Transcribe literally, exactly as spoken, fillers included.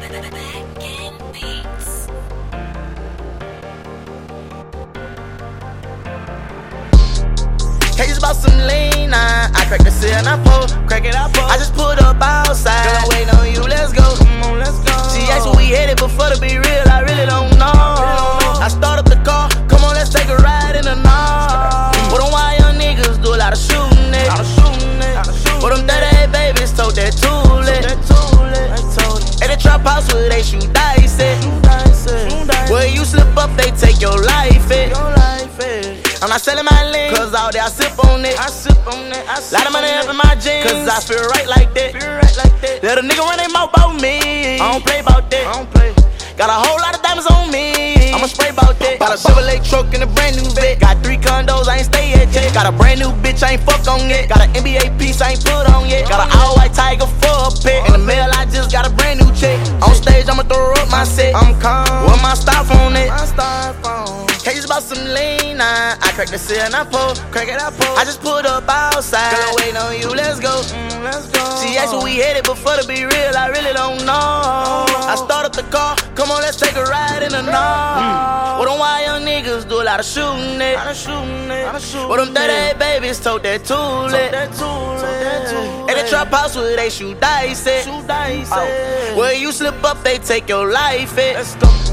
Cases about some lean, nah. I crack the seal and I pull, crack it, I pull. I just pulled up outside. Girl, I'm waiting on you, let's go. Come on, let's go. She asked where we headed, but for to be real, I really don't know. I start up the car, come on, let's take a ride in the night. What them wild young niggas do a lot of shooting it. What them thirty-eight babies told that too lit. At the trap house where they shoot dice it. Where you slip up, they take your life it. I'm not selling my lean, cause all day I sip on it. I sip on it. I sip Lot of money up in my jeans, cause I feel right like that. Feel right like that. Let a nigga run their mouth about me. I don't play about that. I don't play. Got a whole lot of diamonds on me. I'ma spray about that. Bought a Chevrolet truck and a brand new vet. Got three condos, I ain't stay at yet. Got a brand new bitch, I ain't fuck on yet. Got an N B A piece, I ain't put on yet. Got an all white tiger for a pet. In the mail, I just got a brand new check. On stage, I'ma throw up my set. I'm calm with my styrofoam it. My styrofoam. Cases about some lean, nah. I crack the seal and I pull, crack it, I pull. I just pulled up outside. Girl, I'm waiting on you, let's go. Mm, let's go. She asked where we headed, but for to be real, I really don't know. I start up the car, come on, let's take a ride in the night. Mm. What them wild young niggas do a lot of shooting it. What them thirty-eight babies told that too lit. At the trap house where they shoot dice it. Oh. Where you slip up, they take your life it. Let's go.